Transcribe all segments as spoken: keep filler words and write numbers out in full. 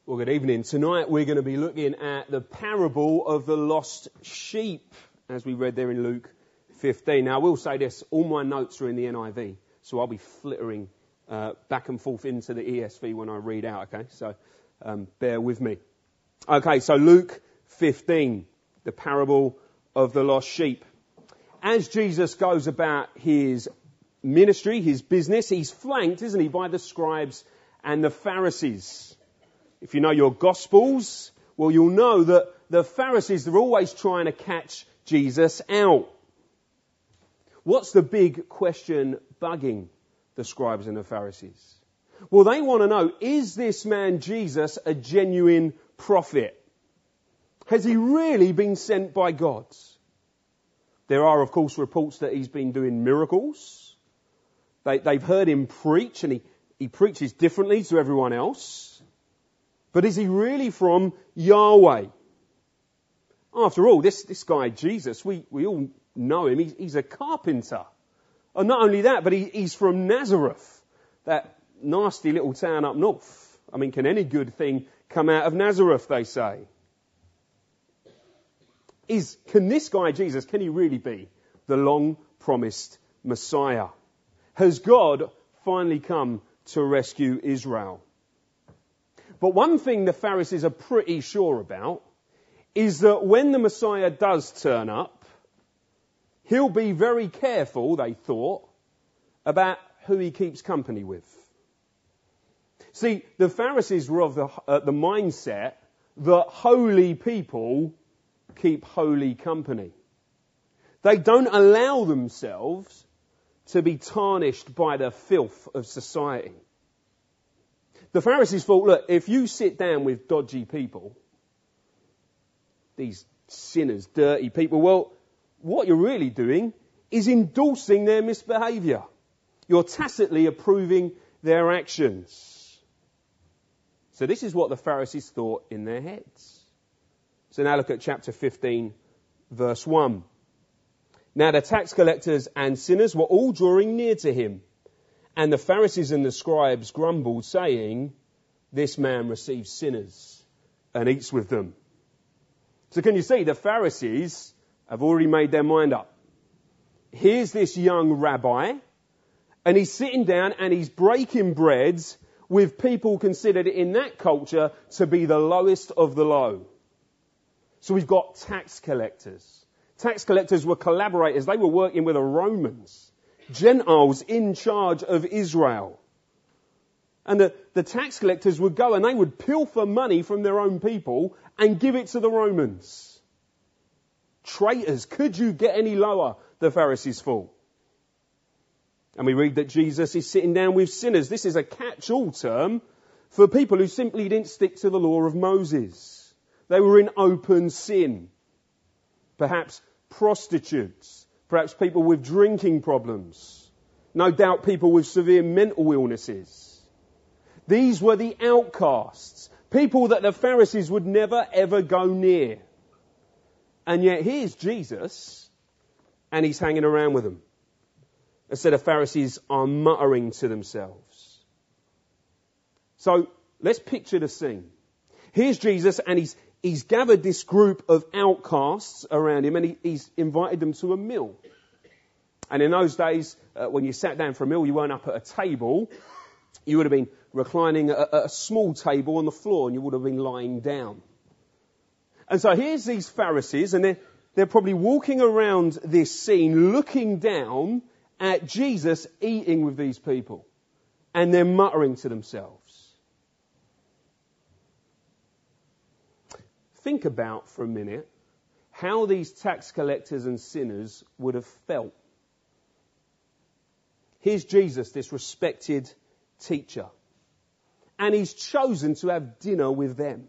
Well, good evening. Tonight we're going to be looking at the parable of the lost sheep, as we read there in Luke fifteen. Now, I will say this, all my notes are in the N I V, so I'll be flittering uh, back and forth into the E S V when I read out, okay? So um, bear with me. Okay, so Luke fifteen, the parable of the lost sheep. As Jesus goes about his ministry, his business, he's flanked, isn't he, by the scribes and the Pharisees. If you know your Gospels, well, you'll know that the Pharisees, they're always trying to catch Jesus out. What's the big question bugging the scribes and the Pharisees? Well, they want to know, is this man Jesus a genuine prophet? Has he really been sent by God? There are, of course, reports that he's been doing miracles. They, they've heard him preach, and he, he preaches differently to everyone else. But is he really from Yahweh? After all, this, this guy, Jesus, we, we all know him. He's, he's a carpenter. And not only that, but he, he's from Nazareth, that nasty little town up north. I mean, can any good thing come out of Nazareth, they say? Is, can this guy, Jesus, can he really be the long-promised Messiah? Has God finally come to rescue Israel? But one thing the Pharisees are pretty sure about is that when the Messiah does turn up, he'll be very careful, they thought, about who he keeps company with. See, the Pharisees were of the, uh, the mindset that holy people keep holy company. They don't allow themselves to be tarnished by the filth of society. The Pharisees thought, look, if you sit down with dodgy people, these sinners, dirty people, well, what you're really doing is endorsing their misbehaviour. You're tacitly approving their actions. So this is what the Pharisees thought in their heads. So now look at chapter fifteen, verse one. Now the tax collectors and sinners were all drawing near to him. And the Pharisees and the scribes grumbled, saying, this man receives sinners and eats with them. So can you see, the Pharisees have already made their mind up. Here's this young rabbi, and he's sitting down and he's breaking breads with people considered in that culture to be the lowest of the low. So we've got tax collectors. Tax collectors were collaborators. They were working with the Romans. Gentiles in charge of Israel. And the, the tax collectors would go and they would pilfer money from their own people and give it to the Romans. Traitors, could you get any lower, the Pharisees thought. And we read that Jesus is sitting down with sinners. This is a catch-all term for people who simply didn't stick to the law of Moses. They were in open sin. Perhaps prostitutes. Perhaps people with drinking problems. No doubt people with severe mental illnesses. These were the outcasts. People that the Pharisees would never ever go near. And yet here's Jesus, and he's hanging around with them. Instead, the Pharisees are muttering to themselves. So let's picture the scene. Here's Jesus, and he's He's gathered this group of outcasts around him, and he, he's invited them to a meal. And in those days, uh, when you sat down for a meal, you weren't up at a table. You would have been reclining at a, a small table on the floor, and you would have been lying down. And so here's these Pharisees, and they're, they're probably walking around this scene, looking down at Jesus eating with these people. And they're muttering to themselves. Think about for a minute how these tax collectors and sinners would have felt. Here's Jesus, this respected teacher, and he's chosen to have dinner with them.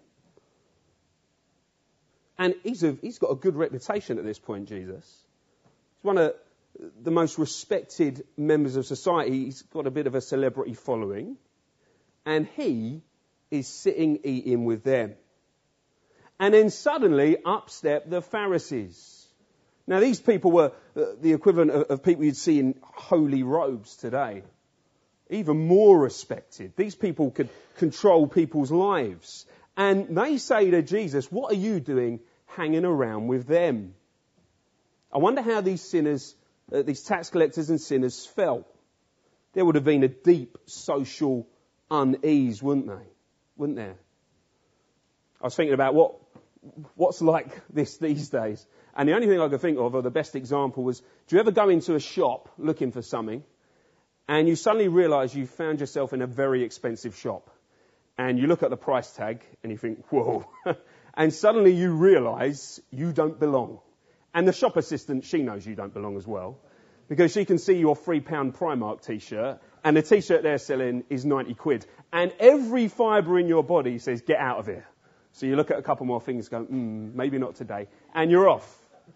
And he's, a, he's got a good reputation at this point, Jesus. He's one of the most respected members of society. He's got a bit of a celebrity following, and he is sitting eating with them. And then suddenly, up step the Pharisees. Now, these people were the equivalent of, of people you'd see in holy robes today. Even more respected. These people could control people's lives. And they say to Jesus, what are you doing hanging around with them? I wonder how these sinners, uh, these tax collectors and sinners felt. There would have been a deep social unease, wouldn't they? Wouldn't there? I was thinking about what what's like this these days. And the only thing I could think of, or the best example was, do you ever go into a shop looking for something and you suddenly realise you found yourself in a very expensive shop? And you look at the price tag and you think, whoa. And suddenly you realise you don't belong. And the shop assistant, she knows you don't belong as well. Because she can see your three pound Primark t-shirt and the t-shirt they're selling is ninety quid. And every fibre in your body says, get out of here. So you look at a couple more things and go, hmm, maybe not today. And you're off.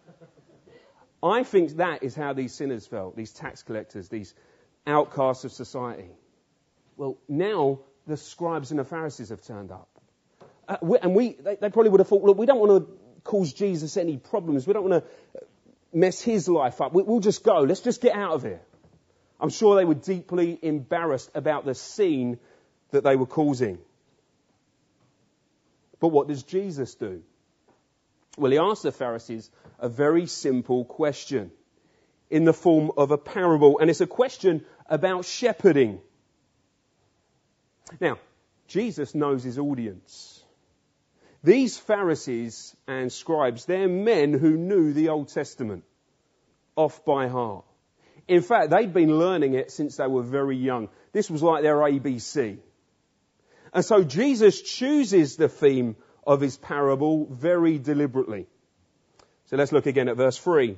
I think that is how these sinners felt, these tax collectors, these outcasts of society. Well, now the scribes and the Pharisees have turned up. Uh, we, and we, they, they probably would have thought, look, we don't want to cause Jesus any problems. We don't want to mess his life up. We, we'll just go. Let's just get out of here. I'm sure they were deeply embarrassed about the scene that they were causing. But what does Jesus do? Well, he asks the Pharisees a very simple question in the form of a parable. And it's a question about shepherding. Now, Jesus knows his audience. These Pharisees and scribes, they're men who knew the Old Testament off by heart. In fact, they'd been learning it since they were very young. This was like their A B C. And so Jesus chooses the theme of his parable very deliberately. So let's look again at verse three.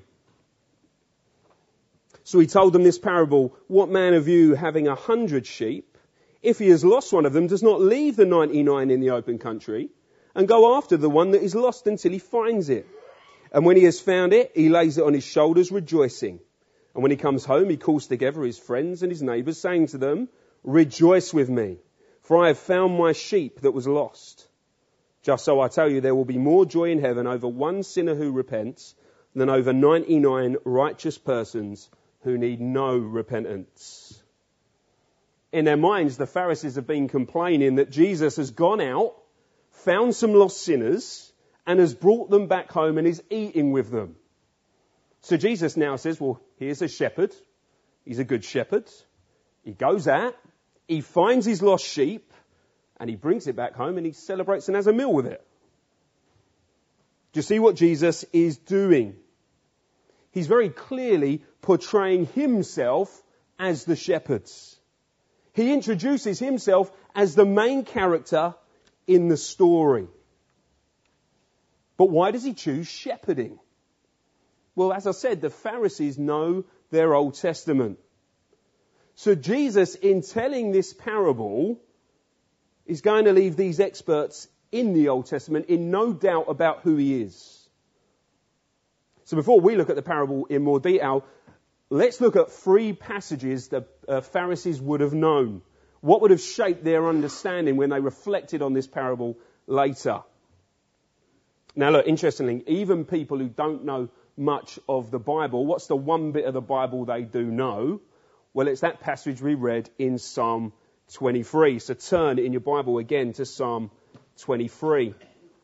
So he told them this parable, what man of you having a hundred sheep, if he has lost one of them, does not leave the ninety-nine in the open country and go after the one that is lost until he finds it? And when he has found it, he lays it on his shoulders rejoicing. And when he comes home, he calls together his friends and his neighbours, saying to them, rejoice with me, for I have found my sheep that was lost. Just so I tell you, there will be more joy in heaven over one sinner who repents than over ninety-nine righteous persons who need no repentance. In their minds, the Pharisees have been complaining that Jesus has gone out, found some lost sinners, and has brought them back home and is eating with them. So Jesus now says, well, here's a shepherd. He's a good shepherd. He goes out, he finds his lost sheep, and he brings it back home and he celebrates and has a meal with it. Do you see what Jesus is doing? He's very clearly portraying himself as the shepherd. He introduces himself as the main character in the story. But why does he choose shepherding? Well, as I said, the Pharisees know their Old Testament. So Jesus, in telling this parable, is going to leave these experts in the Old Testament in no doubt about who he is. So before we look at the parable in more detail, let's look at three passages that uh, Pharisees would have known. What would have shaped their understanding when they reflected on this parable later? Now look, interestingly, even people who don't know much of the Bible, what's the one bit of the Bible they do know? Well, it's that passage we read in Psalm twenty-three. So turn in your Bible again to Psalm twenty-three.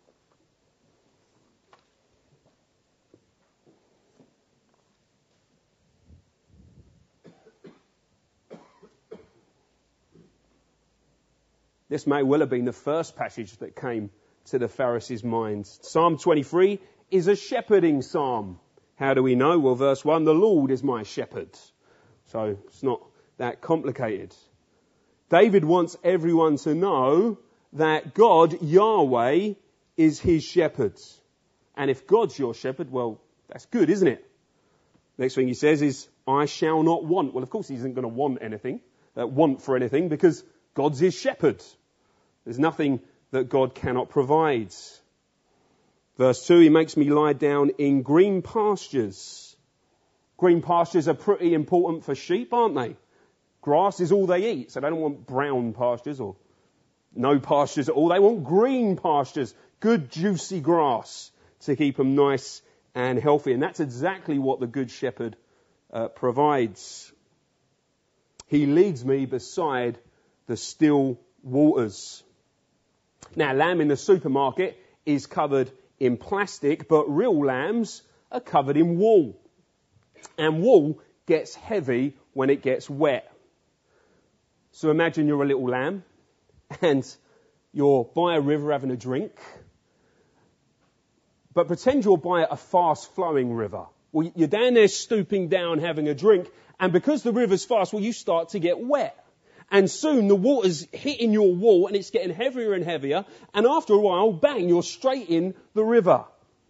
This may well have been the first passage that came to the Pharisees' minds. Psalm twenty-three is a shepherding psalm. How do we know? Well, verse one, the Lord is my shepherd. So it's not that complicated. David wants everyone to know that God, Yahweh, is his shepherd. And if God's your shepherd, well, that's good, isn't it? Next thing he says is, I shall not want. Well, of course he isn't going to want anything, uh, want for anything, because God's his shepherd. There's nothing that God cannot provide. Verse two, he makes me lie down in green pastures. Green pastures are pretty important for sheep, aren't they? Grass is all they eat, so they don't want brown pastures or no pastures at all. They want green pastures, good juicy grass to keep them nice and healthy. And that's exactly what the Good Shepherd uh, provides. He leads me beside the still waters. Now, lamb in the supermarket is covered in plastic, but real lambs are covered in wool. And wool gets heavy when it gets wet. So imagine you're a little lamb and you're by a river having a drink. But pretend you're by a fast-flowing river. Well, you're down there stooping down having a drink, and because the river's fast, well, you start to get wet. And soon the water's hitting your wool and it's getting heavier and heavier, and after a while, bang, you're straight in the river.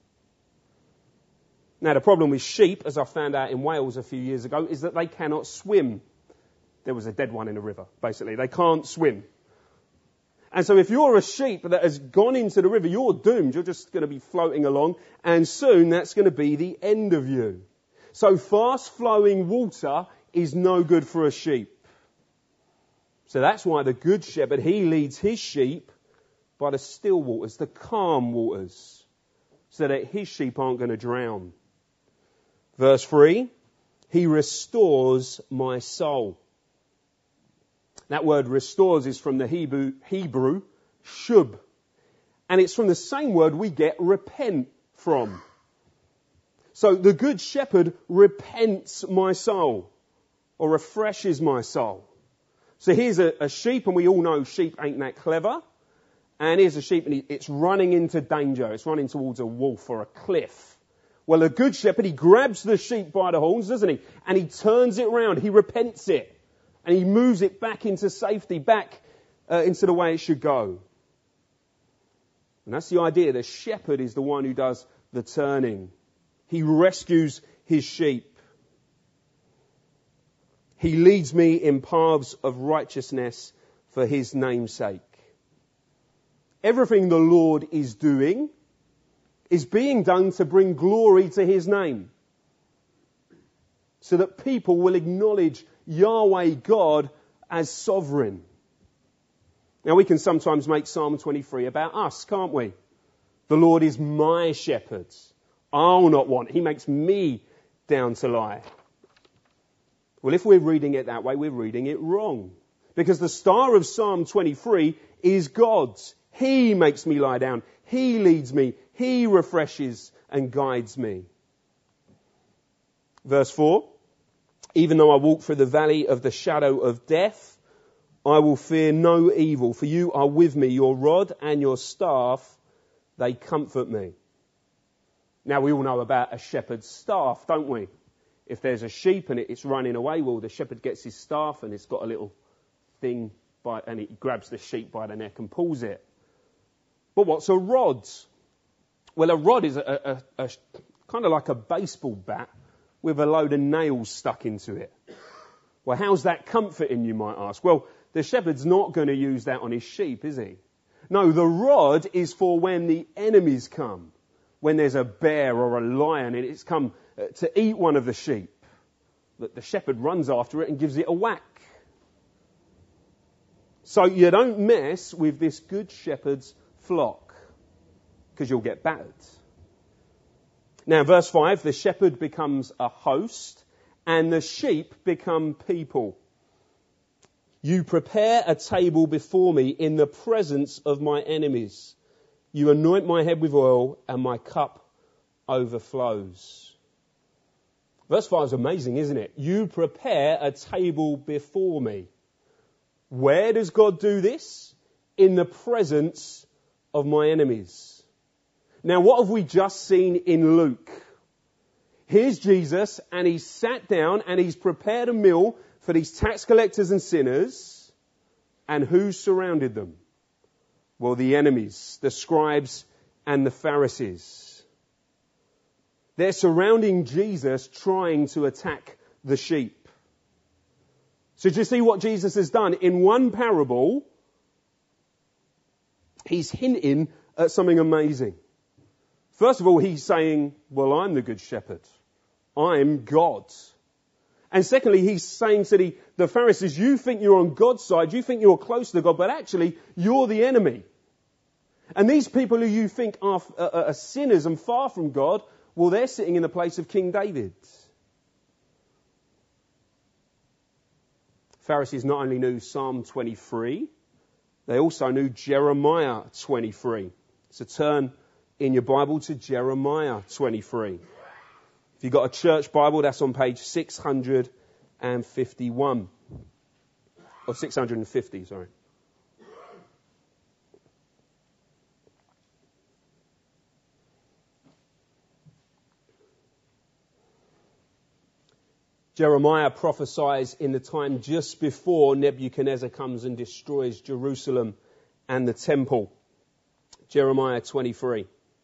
Now, the problem with sheep, as I found out in Wales a few years ago, is that they cannot swim. There was a dead one in the river, basically. They can't swim. And so if you're a sheep that has gone into the river, you're doomed. You're just going to be floating along, and soon that's going to be the end of you. So fast-flowing water is no good for a sheep. So that's why the Good Shepherd, he leads his sheep by the still waters, the calm waters, so that his sheep aren't going to drown. Verse three, he restores my soul. That word restores is from the Hebrew, Hebrew, shub. And it's from the same word we get repent from. So the Good Shepherd repents my soul, or refreshes my soul. So here's a, a sheep, and we all know sheep ain't that clever. And here's a sheep, and it's running into danger. It's running towards a wolf or a cliff. Well, the Good Shepherd, he grabs the sheep by the horns, doesn't he? And he turns it round. He repents it. And he moves it back into safety, back uh, into the way it should go. And that's the idea. The shepherd is the one who does the turning. He rescues his sheep. He leads me in paths of righteousness for his name's sake. Everything the Lord is doing is being done to bring glory to his name, so that people will acknowledge Yahweh God as sovereign. Now we can sometimes make Psalm twenty-three about us, can't we? The Lord is my shepherd. I'll not want. He makes me down to lie. Well, if we're reading it that way, we're reading it wrong. Because the star of Psalm twenty-three is God's. He makes me lie down. He leads me. He refreshes and guides me. Verse four. Even though I walk through the valley of the shadow of death, I will fear no evil, for you are with me. Your rod and your staff, they comfort me. Now, we all know about a shepherd's staff, don't we? If there's a sheep and it's running away, well, the shepherd gets his staff and it's got a little thing, by, and he grabs the sheep by the neck and pulls it. But what's a rod? Well, a rod is a, a, a kind of like a baseball bat with a load of nails stuck into it. Well, how's that comforting, you might ask? Well, the shepherd's not going to use that on his sheep, is he? No, the rod is for when the enemies come, when there's a bear or a lion and it's come to eat one of the sheep. That the shepherd runs after it and gives it a whack. So you don't mess with this good shepherd's flock, because you'll get battered. Now, verse five, the shepherd becomes a host and the sheep become people. You prepare a table before me in the presence of my enemies. You anoint my head with oil and my cup overflows. Verse five is amazing, isn't it? You prepare a table before me. Where does God do this? In the presence of my enemies. Now, what have we just seen in Luke? Here's Jesus, and he's sat down and he's prepared a meal for these tax collectors and sinners. And who surrounded them? Well, the enemies, the scribes and the Pharisees. They're surrounding Jesus, trying to attack the sheep. So do you see what Jesus has done? In one parable, he's hinting at something amazing. First of all, he's saying, well, I'm the good shepherd. I'm God. And secondly, he's saying to the, the Pharisees, you think you're on God's side, you think you're close to God, but actually, you're the enemy. And these people who you think are, are, are sinners and far from God, well, they're sitting in the place of King David. Pharisees not only knew Psalm twenty-three, They also knew Jeremiah twenty-three. So turn in your Bible to Jeremiah twenty-three. If you've got a church Bible, that's on page six hundred fifty-one. Or six hundred fifty, sorry. Jeremiah prophesies in the time just before Nebuchadnezzar comes and destroys Jerusalem and the temple. Jeremiah twenty-three.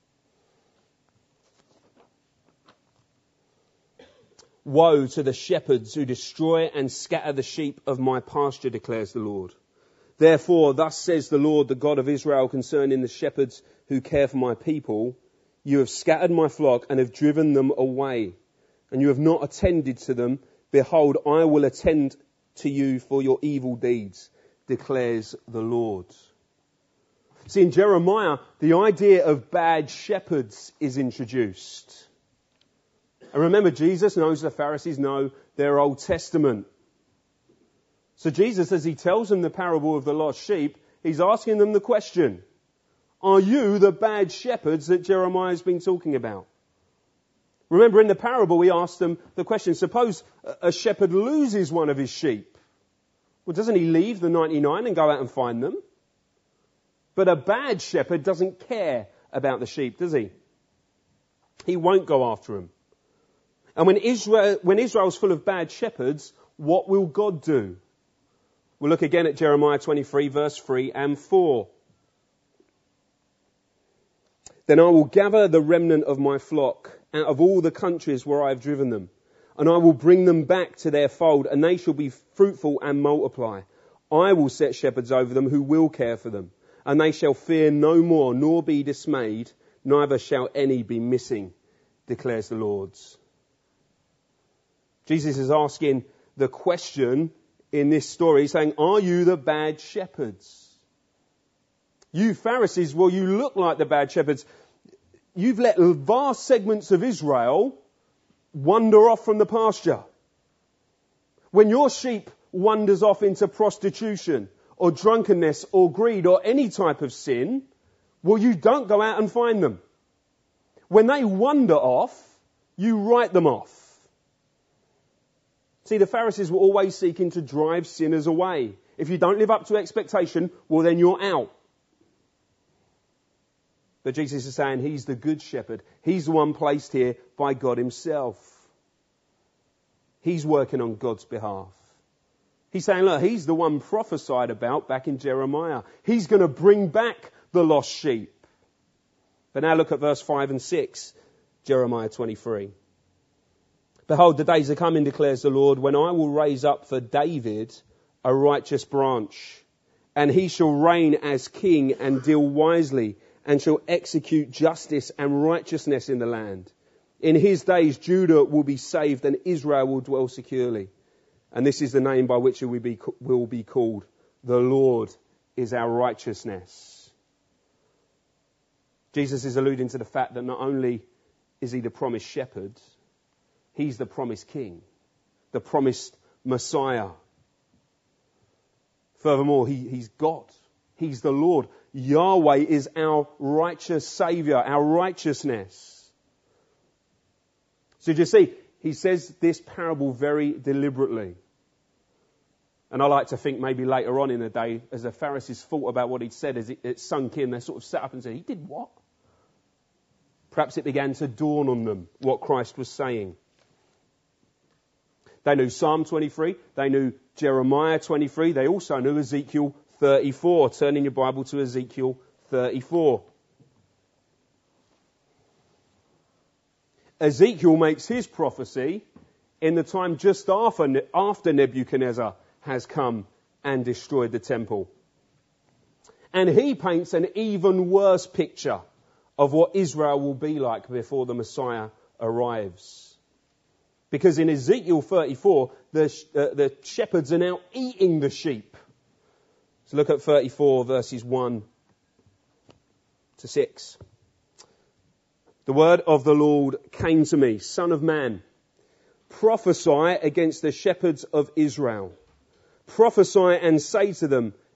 Woe to the shepherds who destroy and scatter the sheep of my pasture, declares the Lord. Therefore, thus says the Lord, the God of Israel, concerning the shepherds who care for my people, you have scattered my flock and have driven them away, and you have not attended to them. Behold, I will attend to you for your evil deeds, declares the Lord. See, in Jeremiah, the idea of bad shepherds is introduced. And remember, Jesus knows the Pharisees know their Old Testament. So Jesus, as he tells them the parable of the lost sheep, he's asking them the question, are you the bad shepherds that Jeremiah's been talking about? Remember, in the parable, he asked them the question, suppose a shepherd loses one of his sheep. Well, doesn't he leave the ninety-nine and go out and find them? But a bad shepherd doesn't care about the sheep, does he? He won't go after them. And when Israel, when Israel's full of bad shepherds, what will God do? We'll look again at Jeremiah twenty-three, verse three and four. Then I will gather the remnant of my flock out of all the countries where I have driven them, and I will bring them back to their fold, and they shall be fruitful and multiply. I will set shepherds over them who will care for them, and they shall fear no more, nor be dismayed, neither shall any be missing, declares the Lord. Jesus is asking the question in this story, saying, are you the bad shepherds? You Pharisees, well, you look like the bad shepherds. You've let vast segments of Israel wander off from the pasture. When your sheep wanders off into prostitution or drunkenness or greed or any type of sin, well, you don't go out and find them. When they wander off, you write them off. See, the Pharisees were always seeking to drive sinners away. If you don't live up to expectation, well, then you're out. But Jesus is saying he's the good shepherd. He's the one placed here by God himself. He's working on God's behalf. He's saying, look, he's the one prophesied about back in Jeremiah. He's going to bring back the lost sheep. But now look at verse five and six, Jeremiah twenty-three. Behold, the days are coming, declares the Lord, when I will raise up for David a righteous branch, and he shall reign as king and deal wisely, and shall execute justice and righteousness in the land. In his days Judah will be saved, and Israel will dwell securely. And this is the name by which it will be, will be called. The Lord is our righteousness. Jesus is alluding to the fact that not only is he the promised shepherd, he's the promised king, the promised Messiah. Furthermore, he, he's God. He's the Lord. Yahweh is our righteous Saviour, our righteousness. So you see, he says this parable very deliberately. And I like to think maybe later on in the day, as the Pharisees thought about what he'd said, as it, it sunk in, they sort of sat up and said, he did what? Perhaps it began to dawn on them what Christ was saying. They knew Psalm twenty-three. They knew Jeremiah twenty-three. They also knew Ezekiel thirty-four. Turn in your Bible to Ezekiel thirty-four. Ezekiel makes his prophecy in the time just after, after Nebuchadnezzar has come and destroyed the temple. And he paints an even worse picture of what Israel will be like before the Messiah arrives. Because in Ezekiel thirty-four, the, uh, the shepherds are now eating the sheep. So look at thirty-four, verses one to six. The word of the Lord came to me, Son of man, prophesy against the shepherds of Israel. Prophesy and say to them,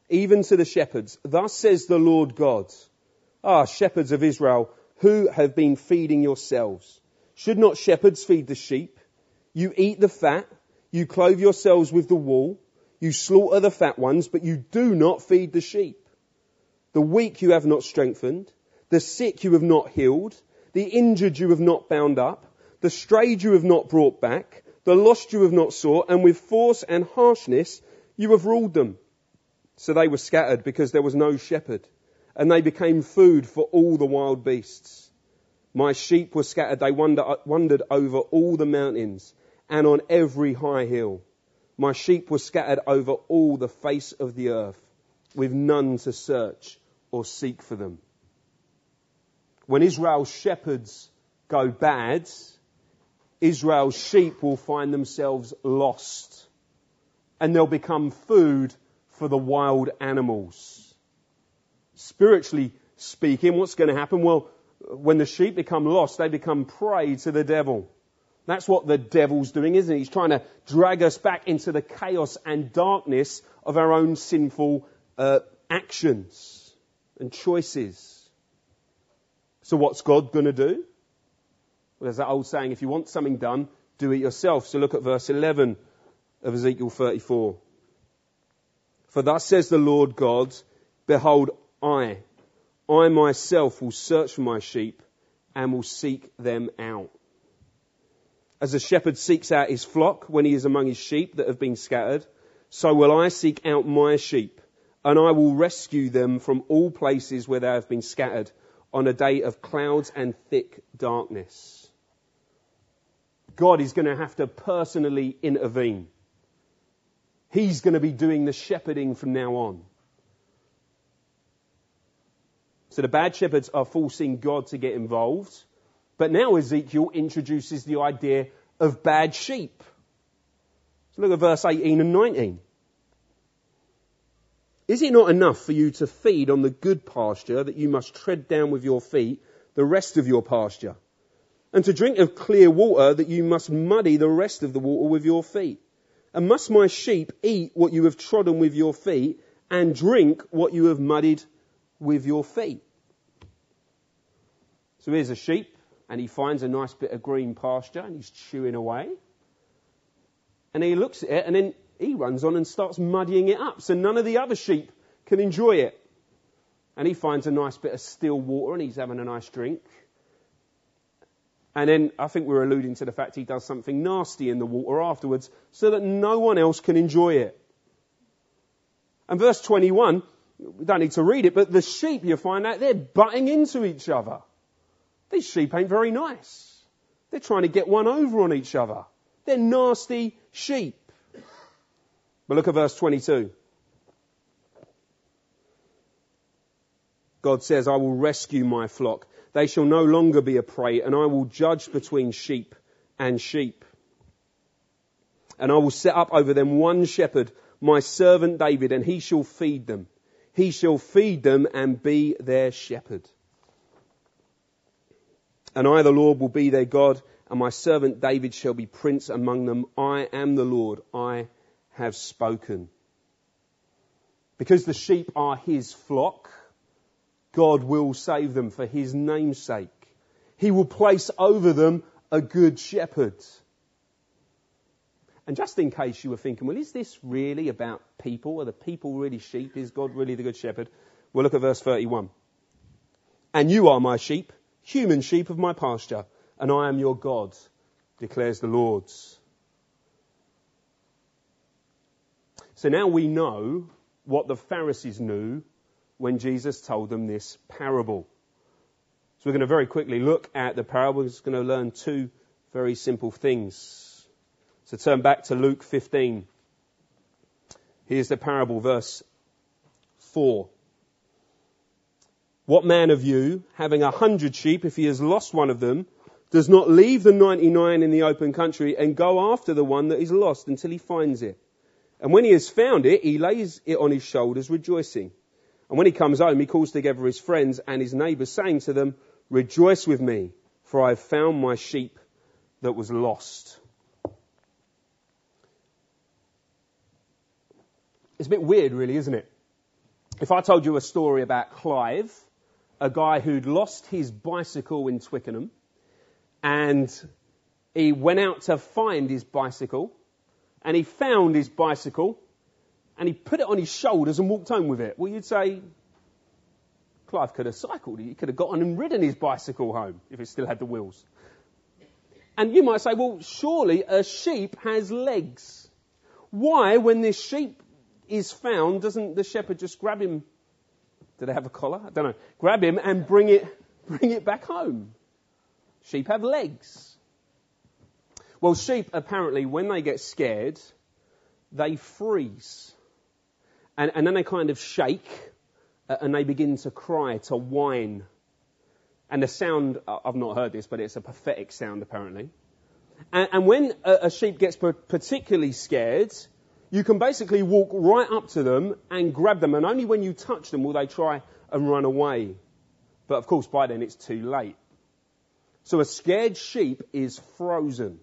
even to the shepherds, thus says the Lord God, ah, shepherds of Israel, who have been feeding yourselves. Should not shepherds feed the sheep? You eat the fat, you clothe yourselves with the wool, you slaughter the fat ones, but you do not feed the sheep. The weak you have not strengthened, the sick you have not healed, the injured you have not bound up, the strayed you have not brought back, the lost you have not sought, and with force and harshness you have ruled them. So they were scattered because there was no shepherd, and they became food for all the wild beasts. My sheep were scattered, they wander, wandered over all the mountains and on every high hill. My sheep were scattered over all the face of the earth, with none to search or seek for them. When Israel's shepherds go bad, Israel's sheep will find themselves lost, and they'll become food for the wild animals. Spiritually speaking, what's going to happen? Well, when the sheep become lost, they become prey to the devil. That's what the devil's doing, isn't he? He's trying to drag us back into the chaos and darkness of our own sinful uh, actions and choices. So what's God going to do? Well, there's that old saying, if you want something done, do it yourself. So look at verse eleven of Ezekiel thirty-four. For thus says the Lord God, behold, I, I myself will search for my sheep and will seek them out. As a shepherd seeks out his flock when he is among his sheep that have been scattered, so will I seek out my sheep, and I will rescue them from all places where they have been scattered on a day of clouds and thick darkness. God is going to have to personally intervene. He's going to be doing the shepherding from now on. So the bad shepherds are forcing God to get involved. But now Ezekiel introduces the idea of bad sheep. So look at verse eighteen and nineteen. Is it not enough for you to feed on the good pasture that you must tread down with your feet the rest of your pasture? And to drink of clear water that you must muddy the rest of the water with your feet? And must my sheep eat what you have trodden with your feet and drink what you have muddied with your feet? So here's a sheep, and he finds a nice bit of green pasture, and he's chewing away. And he looks at it, and then he runs on and starts muddying it up, so none of the other sheep can enjoy it. And he finds a nice bit of still water, and he's having a nice drink. And then I think we're alluding to the fact he does something nasty in the water afterwards, so that no one else can enjoy it. And verse twenty-one, we don't need to read it, but the sheep, you find out, they're butting into each other. These sheep ain't very nice. They're trying to get one over on each other. They're nasty sheep. But look at verse twenty-two. God says, I will rescue my flock. They shall no longer be a prey, and I will judge between sheep and sheep. And I will set up over them one shepherd, my servant David, and he shall feed them. He shall feed them and be their shepherd. And I, the Lord, will be their God, and my servant David shall be prince among them. I am the Lord, I have spoken. Because the sheep are his flock, God will save them for his name's sake. He will place over them a good shepherd. And just in case you were thinking, well, is this really about people? Are the people really sheep? Is God really the good shepherd? Well, look at verse thirty-one. And you are my sheep, human sheep of my pasture, and I am your God, declares the Lord. So now we know what the Pharisees knew when Jesus told them this parable. So we're going to very quickly look at the parable. We're just going to learn two very simple things. So turn back to Luke fifteen. Here's the parable, verse four. What man of you, having a hundred sheep, if he has lost one of them, does not leave the ninety-nine in the open country and go after the one that is lost until he finds it? And when he has found it, he lays it on his shoulders, rejoicing. And when he comes home, he calls together his friends and his neighbours, saying to them, rejoice with me, for I have found my sheep that was lost. It's a bit weird, really, isn't it? If I told you a story about Clive, a guy who'd lost his bicycle in Twickenham, and he went out to find his bicycle, and he found his bicycle, and he put it on his shoulders and walked home with it. Well, you'd say, Clive could have cycled. He could have gotten and ridden his bicycle home if it still had the wheels. And you might say, well, surely a sheep has legs. Why, when this sheep is found, doesn't the shepherd just grab him? Do they have a collar? I don't know. Grab him and bring it, bring it back home. Sheep have legs. Well, sheep, apparently, when they get scared, they freeze. And, and then they kind of shake, uh, and they begin to cry, to whine. And the sound, I've not heard this, but it's a pathetic sound, apparently. And, and when a, a sheep gets particularly scared, you can basically walk right up to them and grab them, and only when you touch them will they try and run away. But of course, by then it's too late. So a scared sheep is frozen.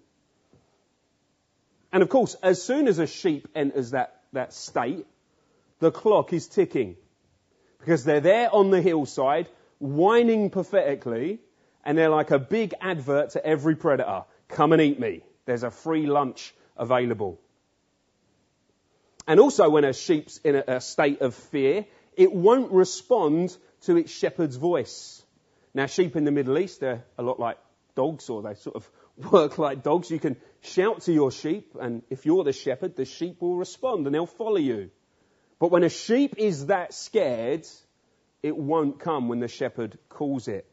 And of course, as soon as a sheep enters that, that state, the clock is ticking. Because they're there on the hillside, whining pathetically, and they're like a big advert to every predator. Come and eat me. There's a free lunch available. And also when a sheep's in a, a state of fear, it won't respond to its shepherd's voice. Now, sheep in the Middle East, they're a lot like dogs, or they sort of work like dogs. You can shout to your sheep, and if you're the shepherd, the sheep will respond and they'll follow you. But when a sheep is that scared, it won't come when the shepherd calls it.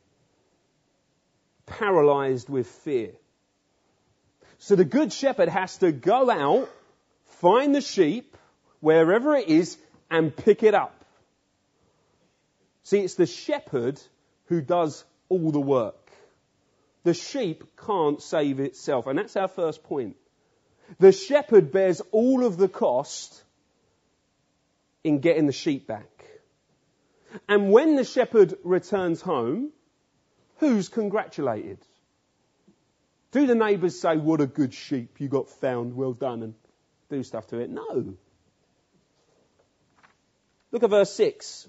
Paralyzed with fear. So the good shepherd has to go out, find the sheep, wherever it is, and pick it up. See, it's the shepherd who does all the work. The sheep can't save itself. And that's our first point. The shepherd bears all of the cost in getting the sheep back. And when the shepherd returns home, who's congratulated? Do the neighbours say, what a good sheep you got found, well done, and do stuff to it? No. Look at verse six.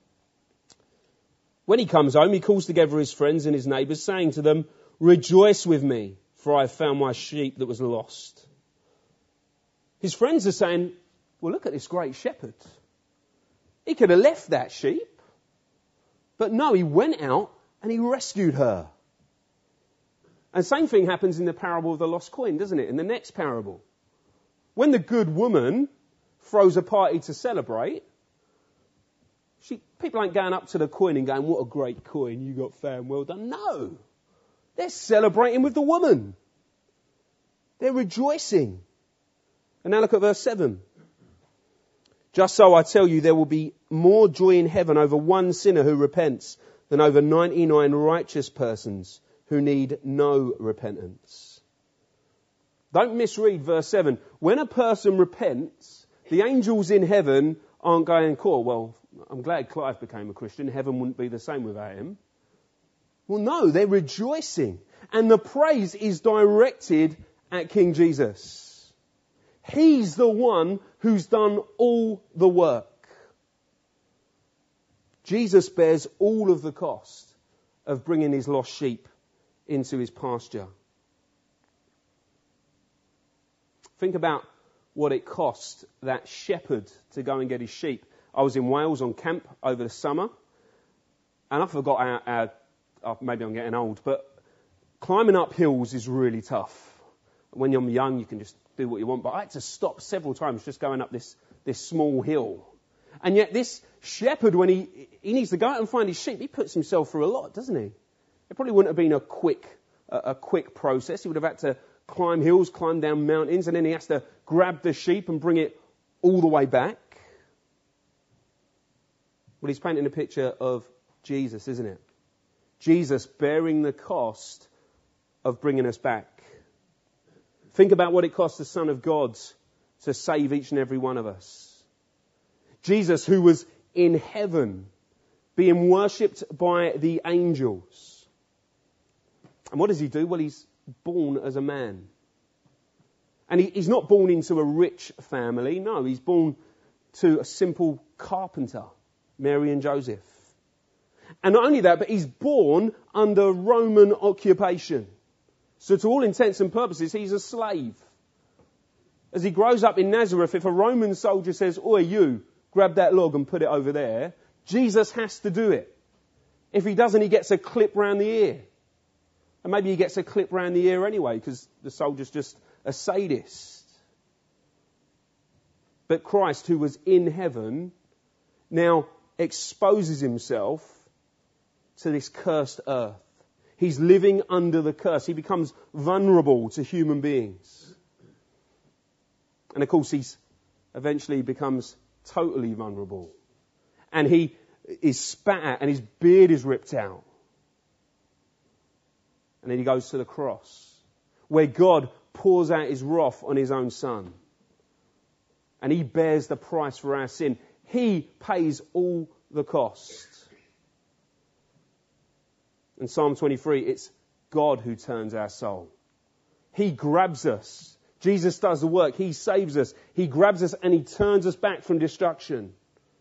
When he comes home, he calls together his friends and his neighbours, saying to them, rejoice with me, for I have found my sheep that was lost. His friends are saying, well, look at this great shepherd. He could have left that sheep. But no, he went out and he rescued her. And same thing happens in the parable of the lost coin, doesn't it? In the next parable. When the good woman throws a party to celebrate, she, people ain't going up to the coin and going, what a great coin you got found, well done. No. They're celebrating with the woman. They're rejoicing. And now look at verse seven. Just so I tell you, there will be more joy in heaven over one sinner who repents than over ninety-nine righteous persons who need no repentance. Don't misread verse seven. When a person repents, the angels in heaven aren't going, cool, well, I'm glad Clive became a Christian. Heaven wouldn't be the same without him. Well, no, they're rejoicing. And the praise is directed at King Jesus. He's the one who's done all the work. Jesus bears all of the cost of bringing his lost sheep into his pasture. Think about what it cost that shepherd to go and get his sheep. I was in Wales on camp over the summer, and I forgot our, our oh, maybe I'm getting old, but climbing up hills is really tough. When you're young, you can just do what you want, but I had to stop several times just going up this, this small hill. And yet this shepherd, when he, he needs to go out and find his sheep, he puts himself through a lot, doesn't he? It probably wouldn't have been a quick, a, a quick process. He would have had to climb hills, climb down mountains, and then he has to grab the sheep and bring it all the way back. Well, he's painting a picture of Jesus, isn't it? Jesus bearing the cost of bringing us back. Think about what it cost the Son of God to save each and every one of us. Jesus, who was in heaven, being worshipped by the angels. And what does he do? Well, he's born as a man. And he, he's not born into a rich family. No, he's born to a simple carpenter. Mary and Joseph. And not only that, but he's born under Roman occupation. So to all intents and purposes, he's a slave. As he grows up in Nazareth, if a Roman soldier says, "Oi, you, grab that log and put it over there," Jesus has to do it. If he doesn't, he gets a clip round the ear. And maybe he gets a clip round the ear anyway, because the soldier's just a sadist. But Christ, who was in heaven, now exposes himself to this cursed earth. He's living under the curse. He becomes vulnerable to human beings. And of course, he eventually becomes totally vulnerable. And he is spat at and his beard is ripped out. And then he goes to the cross, where God pours out his wrath on his own son. And he bears the price for our sin. He pays all the cost. In Psalm twenty-three, it's God who turns our soul. He grabs us. Jesus does the work. He saves us. He grabs us and he turns us back from destruction.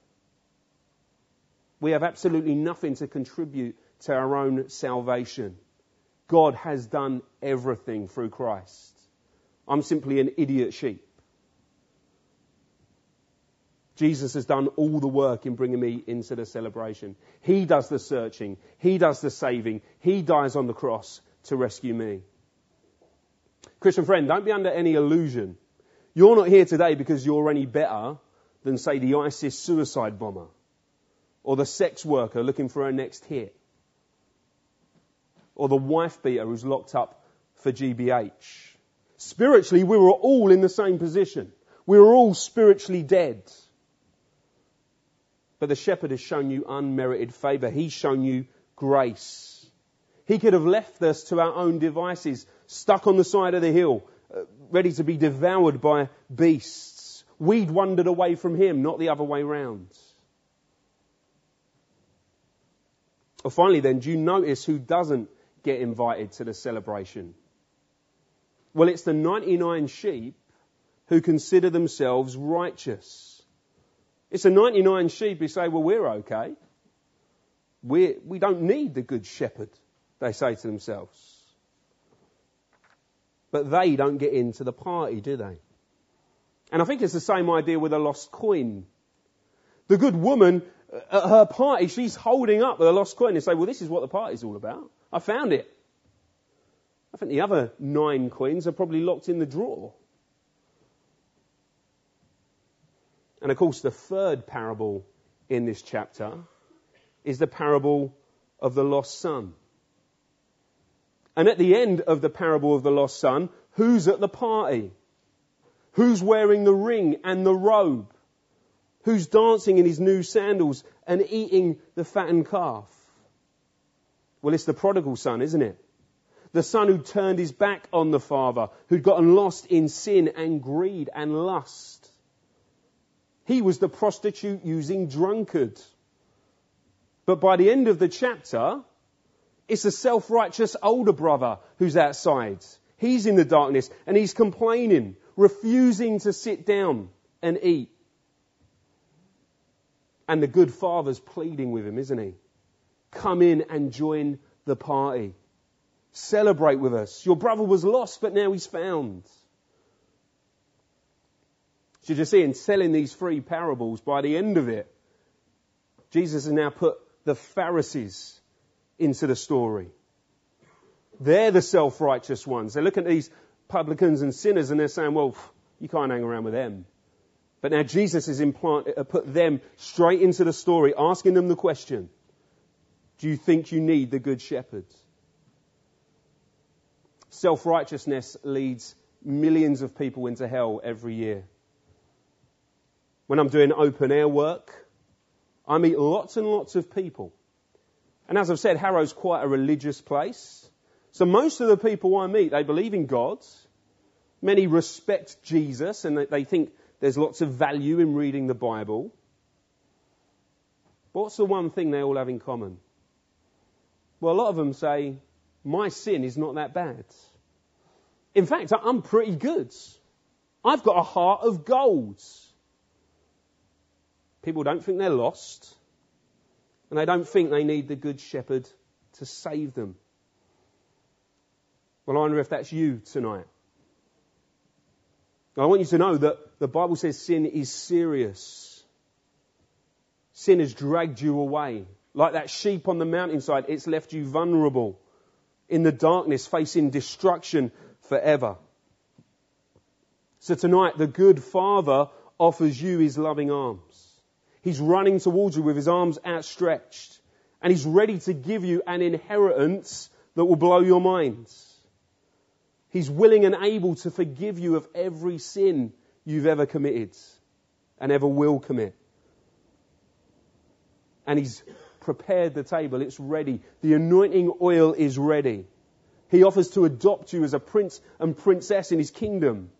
We have absolutely nothing to contribute to our own salvation. God has done everything through Christ. I'm simply an idiot sheep. Jesus has done all the work in bringing me into the celebration. He does the searching. He does the saving. He dies on the cross to rescue me. Christian friend, don't be under any illusion. You're not here today because you're any better than, say, the ISIS suicide bomber or the sex worker looking for her next hit or the wife beater who's locked up for G B H. Spiritually, we were all in the same position. We were all spiritually dead. But the shepherd has shown you unmerited favour. He's shown you grace. He could have left us to our own devices, stuck on the side of the hill, uh, ready to be devoured by beasts. We'd wandered away from him, not the other way round. Well, finally then, do you notice who doesn't get invited to the celebration? Well, it's the ninety-nine sheep who consider themselves righteous. It's the ninety-nine sheep who say, well, we're okay. We're, we don't need the good shepherd, they say to themselves. But they don't get into the party, do they? And I think it's the same idea with a lost coin. The good woman at her party, she's holding up the lost coin and say, well, this is what the party's all about. I found it. I think the other nine coins are probably locked in the drawer. And of course, the third parable in this chapter is the parable of the lost son. And at the end of the parable of the lost son, who's at the party? Who's wearing the ring and the robe? Who's dancing in his new sandals and eating the fattened calf? Well, it's the prodigal son, isn't it? The son who turned his back on the father, who'd gotten lost in sin and greed and lust. He was the prostitute using drunkard. But by the end of the chapter, it's a self-righteous older brother who's outside. He's in the darkness and he's complaining, refusing to sit down and eat. And the good father's pleading with him, isn't he? Come in and join the party. Celebrate with us. Your brother was lost, but now he's found. So you see, in telling these three parables, by the end of it, Jesus has now put the Pharisees into the story. They're the self-righteous ones. They're looking at these publicans and sinners and they're saying, well, you can't hang around with them. But now Jesus has implant, uh, put them straight into the story, asking them the question, do you think you need the good shepherd? Self-righteousness leads millions of people into hell every year. When I'm doing open air work, I meet lots and lots of people. And as I've said, Harrow's quite a religious place. So most of the people I meet, they believe in God. Many respect Jesus and they think there's lots of value in reading the Bible. But what's the one thing they all have in common? Well, a lot of them say, my sin is not that bad. In fact, I'm pretty good. I've got a heart of gold. People don't think they're lost. And they don't think they need the Good Shepherd to save them. Well, I wonder if that's you tonight. I want you to know that the Bible says sin is serious. Sin has dragged you away. Like that sheep on the mountainside, it's left you vulnerable in the darkness, facing destruction forever. So tonight, the good Father offers you his loving arms. He's running towards you with his arms outstretched. And he's ready to give you an inheritance that will blow your minds. He's willing and able to forgive you of every sin you've ever committed and ever will commit. And he's prepared the table. It's ready. The anointing oil is ready. He offers to adopt you as a prince and princess in his kingdom.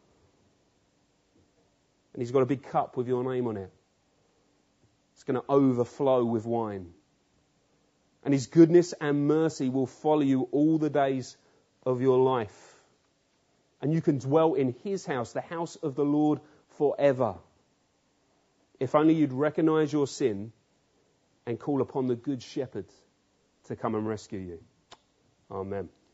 And he's got a big cup with your name on it. It's going to overflow with wine. And his goodness and mercy will follow you all the days of your life. And you can dwell in his house, the house of the Lord, forever. If only you'd recognize your sin and call upon the Good Shepherd to come and rescue you. Amen.